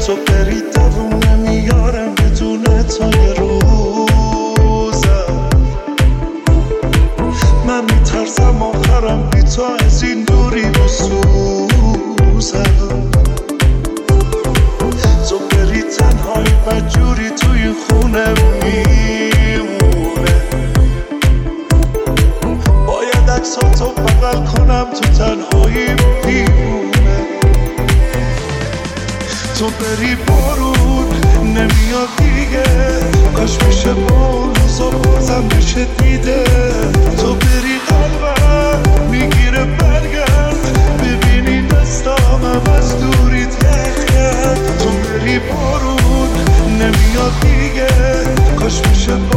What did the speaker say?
تو بری دووم نمیارم بدون تو یه روزم. من میترسم آخرم بی تو از این دوری بسوزم. تو بری تنهایی بدجوری توی خونه میمونه. باید عکساتو بغل کنم تو تنهایی میمونه. تو بری بارون نمیاد دیگه، کاش میشه با اون روزا بازم بشه دیده. تو بری قلبم میگیره برگرد، ببینی دستامم از دوری تخ کرد. تو بری بارون نمیاد دیگه، کاش میشه